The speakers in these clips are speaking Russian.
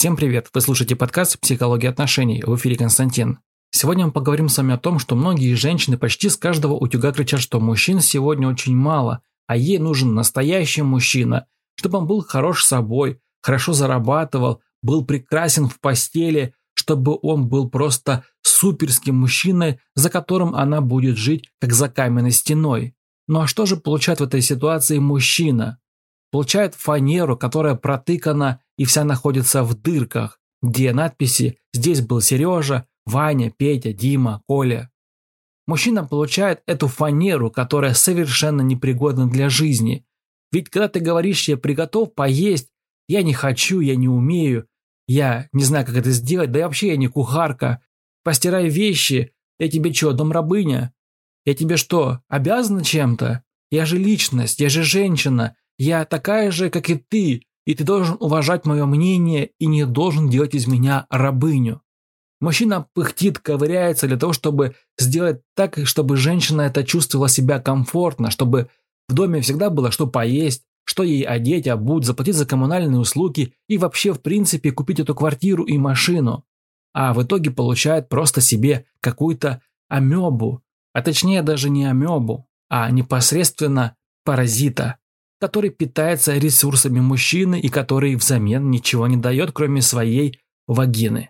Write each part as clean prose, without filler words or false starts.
Всем привет! Вы слушаете подкаст «Психология отношений». В эфире Константин. Сегодня мы поговорим с вами о том, что многие женщины почти с каждого утюга кричат, что мужчин сегодня очень мало, а ей нужен настоящий мужчина, чтобы он был хорош собой, хорошо зарабатывал, был прекрасен в постели, чтобы он был просто суперским мужчиной, за которым она будет жить, как за каменной стеной. Ну а что же получает в этой ситуации мужчина? Получает фанеру, которая протыкана и вся находится в дырках, где надписи «Здесь был Сережа», «Ваня», «Петя», «Дима», «Коля». Мужчина получает эту фанеру, которая совершенно непригодна для жизни. Ведь когда ты говоришь «я приготов поесть», «я не хочу», «я не умею», «я не знаю, как это сделать», «да и вообще я не кухарка», «постирай вещи», «я тебе что, домрабыня?» «Я тебе что, обязана чем-то?» «Я же личность, я же женщина», «я такая же, как и ты ты должен уважать мое мнение и не должен делать из меня рабыню». Мужчина пыхтит, ковыряется для того, чтобы сделать так, чтобы женщина это чувствовала себя комфортно, чтобы в доме всегда было что поесть, что ей одеть, обуть, заплатить за коммунальные услуги и вообще, в принципе, купить эту квартиру и машину. А в итоге получает просто себе какую-то амебу, а точнее даже не амебу, а непосредственно паразита, который питается ресурсами мужчины и который взамен ничего не дает, кроме своей вагины.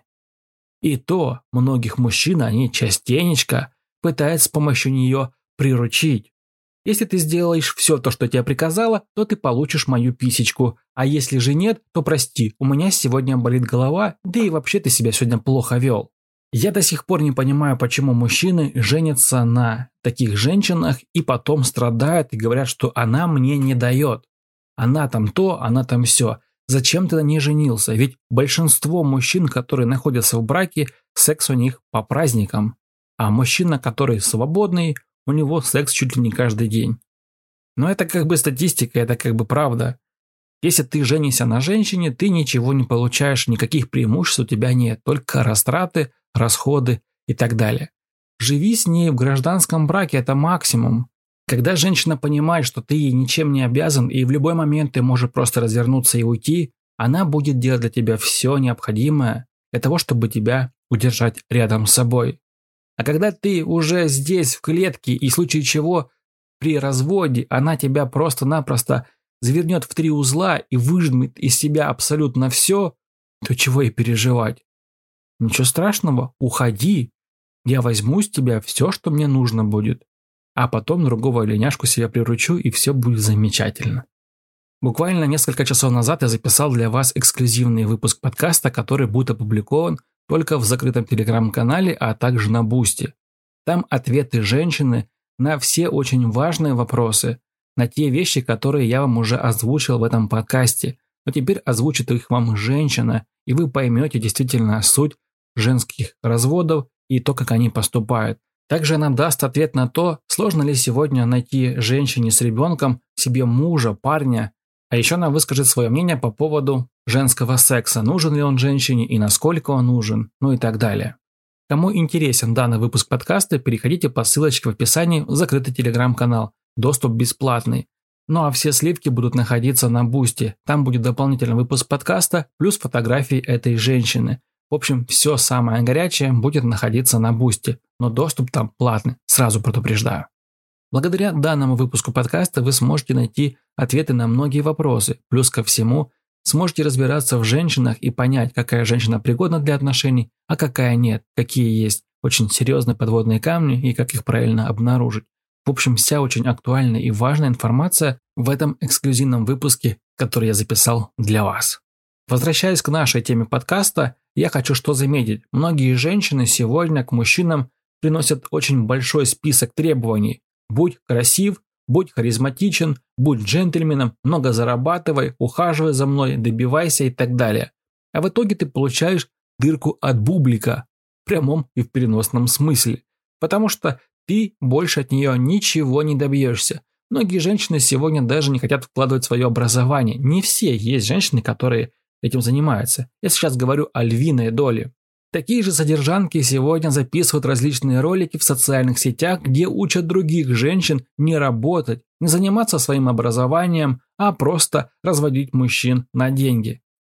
И то многих мужчин они частенечко пытаются с помощью нее приручить. Если ты сделаешь все то, что я тебе приказала, то ты получишь мою писечку, а если же нет, то прости, у меня сегодня болит голова, да и вообще ты себя сегодня плохо вел. Я до сих пор не понимаю, почему мужчины женятся на таких женщинах и потом страдают и говорят, что она мне не дает. Она там то, она там все. Зачем ты на ней женился? Ведь большинство мужчин, которые находятся в браке, секс у них по праздникам. А мужчина, который свободный, у него секс чуть ли не каждый день. Но это как бы статистика, это как бы правда. Если ты женишься на женщине, ты ничего не получаешь, никаких преимуществ у тебя нет, только растраты, расходы и так далее. Живи с ней в гражданском браке, это максимум. Когда женщина понимает, что ты ей ничем не обязан и в любой момент ты можешь просто развернуться и уйти, она будет делать для тебя все необходимое для того, чтобы тебя удержать рядом с собой. А когда ты уже здесь в клетке и в случае чего при разводе она тебя просто-напросто завернет в 3 узла и выжмет из себя абсолютно все, то чего и переживать? Ничего страшного, уходи. Я возьму с тебя все, что мне нужно будет. А потом другого оленяшку себя приручу, и все будет замечательно. Буквально несколько часов назад я записал для вас эксклюзивный выпуск подкаста, который будет опубликован только в закрытом телеграм-канале, а также на Бусти. Там ответы женщины на все очень важные вопросы, на те вещи, которые я вам уже озвучил в этом подкасте. Но теперь озвучит их вам женщина, и вы поймете действительно суть женских разводов и то, как они поступают. Также она даст ответ на то, сложно ли сегодня найти женщине с ребенком себе мужа, парня. А еще она выскажет свое мнение по поводу женского секса, нужен ли он женщине и насколько он нужен, ну и так далее. Кому интересен данный выпуск подкаста, переходите по ссылочке в описании в закрытый телеграм-канал, доступ бесплатный. Ну а все сливки будут находиться на Бусти, там будет дополнительный выпуск подкаста плюс фотографии этой женщины. В общем, все самое горячее будет находиться на Бусти, но доступ там платный, сразу предупреждаю. Благодаря данному выпуску подкаста вы сможете найти ответы на многие вопросы, плюс ко всему сможете разбираться в женщинах и понять, какая женщина пригодна для отношений, а какая нет, какие есть очень серьезные подводные камни и как их правильно обнаружить. В общем, вся очень актуальная и важная информация в этом эксклюзивном выпуске, который я записал для вас. Возвращаясь к нашей теме подкаста, я хочу что заметить. Многие женщины сегодня к мужчинам приносят очень большой список требований. Будь красив, будь харизматичен, будь джентльменом, много зарабатывай, ухаживай за мной, добивайся и так далее. А в итоге ты получаешь дырку от бублика, в прямом и в переносном смысле. Потому что ты больше от нее ничего не добьешься. Многие женщины сегодня даже не хотят вкладывать в свое образование. Не все есть женщины, которые этим занимаются. Я сейчас говорю о львиной доле. Такие же содержанки сегодня записывают различные ролики в социальных сетях, где учат других женщин не работать, не заниматься своим образованием, а просто разводить мужчин на деньги.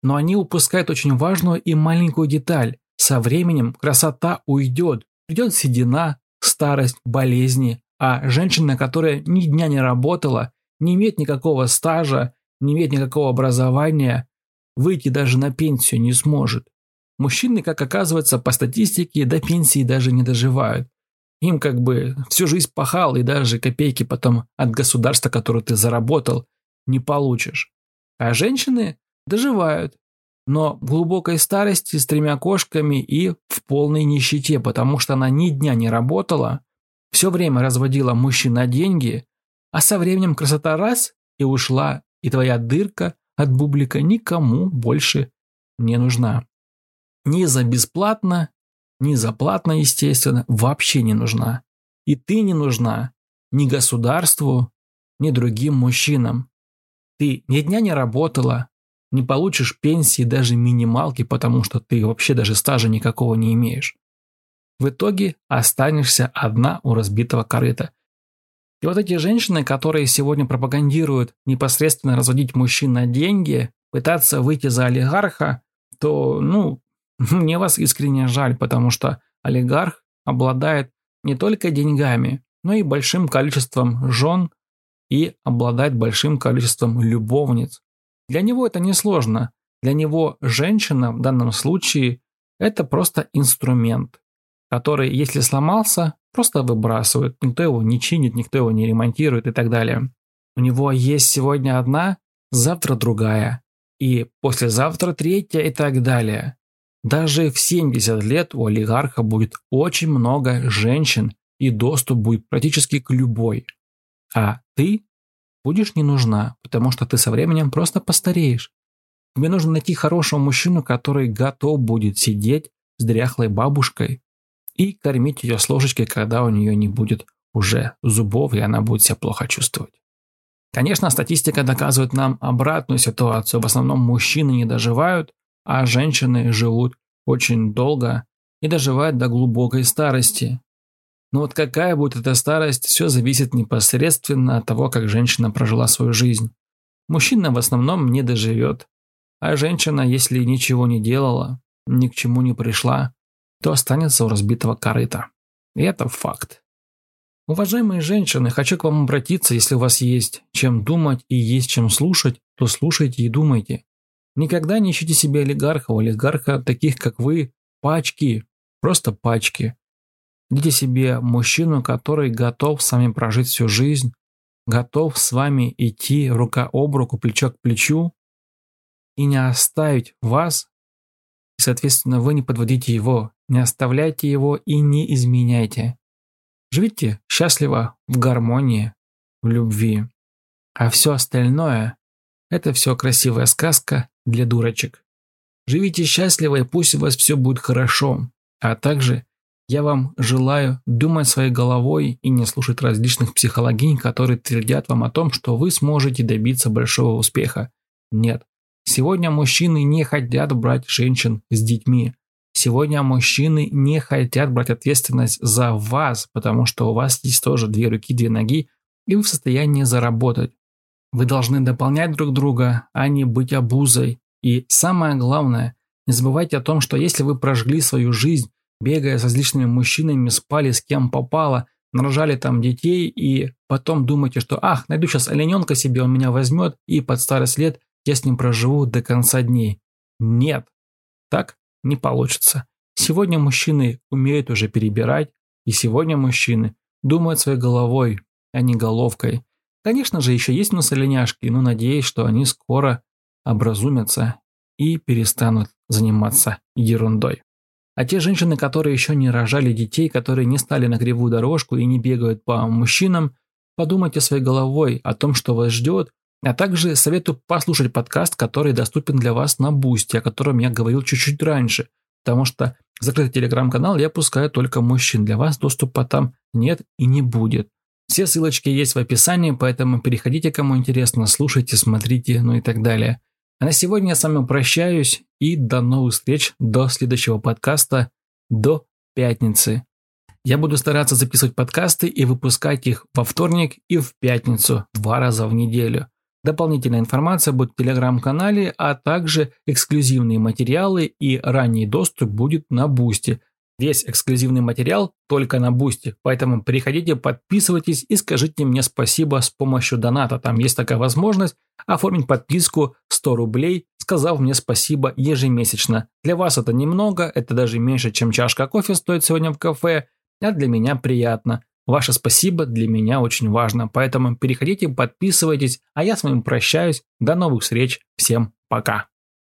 Но они упускают очень важную и маленькую деталь. Со временем красота уйдет. Придет седина, старость, болезни. А женщина, которая ни дня не работала, не имеет никакого стажа, не имеет никакого образования, выйти даже на пенсию не сможет. Мужчины, как оказывается, по статистике до пенсии даже не доживают. Им как бы всю жизнь пахал, и даже копейки потом от государства, которое ты заработал, не получишь. А женщины доживают, но в глубокой старости с 3 кошками и в полной нищете, потому что она ни дня не работала, все время разводила мужчин на деньги, а со временем красота раз и ушла, и твоя дырка от бублика никому больше не нужна. Ни за бесплатно, ни за платно, естественно, вообще не нужна. И ты не нужна ни государству, ни другим мужчинам. Ты ни дня не работала, не получишь пенсии, даже минималки, потому что ты вообще даже стажа никакого не имеешь. В итоге останешься одна у разбитого корыта. И вот эти женщины, которые сегодня пропагандируют непосредственно разводить мужчин на деньги, пытаться выйти за олигарха, то, мне вас искренне жаль, потому что олигарх обладает не только деньгами, но и большим количеством жен и обладает большим количеством любовниц. Для него это несложно. Для него женщина в данном случае это просто инструмент, который, если сломался, просто выбрасывают. Никто его не чинит, никто его не ремонтирует и так далее. У него есть сегодня одна, завтра другая, и послезавтра третья и так далее. Даже в 70 лет у олигарха будет очень много женщин, и доступ будет практически к любой. А ты будешь не нужна, потому что ты со временем просто постареешь. Тебе нужно найти хорошего мужчину, который готов будет сидеть с дряхлой бабушкой и кормить ее с ложечки, когда у нее не будет уже зубов, и она будет себя плохо чувствовать. Конечно, статистика доказывает нам обратную ситуацию. В основном мужчины не доживают, а женщины живут очень долго и доживают до глубокой старости. Но вот какая будет эта старость, все зависит непосредственно от того, как женщина прожила свою жизнь. Мужчина в основном не доживет, а женщина, если ничего не делала, ни к чему не пришла, то останется у разбитого корыта. И это факт. Уважаемые женщины, хочу к вам обратиться, если у вас есть чем думать и есть чем слушать, то слушайте и думайте. Никогда не ищите себе олигарха. У олигарха таких, как вы, пачки, просто пачки. Найдите себе мужчину, который готов с вами прожить всю жизнь, готов с вами идти рука об руку, плечо к плечу, и не оставить вас, и, соответственно, вы не подводите его, не оставляйте его и не изменяйте. Живите счастливо, в гармонии, в любви. А все остальное – это все красивая сказка для дурочек. Живите счастливо, и пусть у вас все будет хорошо. А также я вам желаю думать своей головой и не слушать различных психологинь, которые твердят вам о том, что вы сможете добиться большого успеха. Нет. Сегодня мужчины не хотят брать женщин с детьми. Сегодня мужчины не хотят брать ответственность за вас, потому что у вас есть тоже 2 руки, 2 ноги, и вы в состоянии заработать. Вы должны дополнять друг друга, а не быть обузой. И самое главное, не забывайте о том, что если вы прожгли свою жизнь, бегая с различными мужчинами, спали с кем попало, нарожали там детей, и потом думаете, что найду сейчас олененка себе, он меня возьмет, и под старость лет я с ним проживу до конца дней. Нет, так не получится. Сегодня мужчины умеют уже перебирать, и сегодня мужчины думают своей головой, а не головкой. Конечно же, еще есть у нас оленяшки, но надеюсь, что они скоро образумятся и перестанут заниматься ерундой. А те женщины, которые еще не рожали детей, которые не стали на кривую дорожку и не бегают по мужчинам, подумайте своей головой о том, что вас ждет, а также советую послушать подкаст, который доступен для вас на Boosty, о котором я говорил чуть-чуть раньше, потому что в закрытый телеграм-канал я пускаю только мужчин, для вас доступа там нет и не будет. Все ссылочки есть в описании, поэтому переходите, кому интересно, слушайте, смотрите, и так далее. А на сегодня я с вами прощаюсь и до новых встреч, до следующего подкаста, до пятницы. Я буду стараться записывать подкасты и выпускать их во вторник и в пятницу 2 раза в неделю. Дополнительная информация будет в телеграм-канале, а также эксклюзивные материалы и ранний доступ будет на Бусти. Весь эксклюзивный материал только на Бусти, поэтому переходите, подписывайтесь и скажите мне спасибо с помощью доната. Там есть такая возможность оформить подписку 100 рублей, сказав мне спасибо ежемесячно. Для вас это немного, это даже меньше, чем чашка кофе стоит сегодня в кафе, а для меня приятно. Ваше спасибо для меня очень важно, поэтому переходите, подписывайтесь, а я с вами прощаюсь. До новых встреч, всем пока.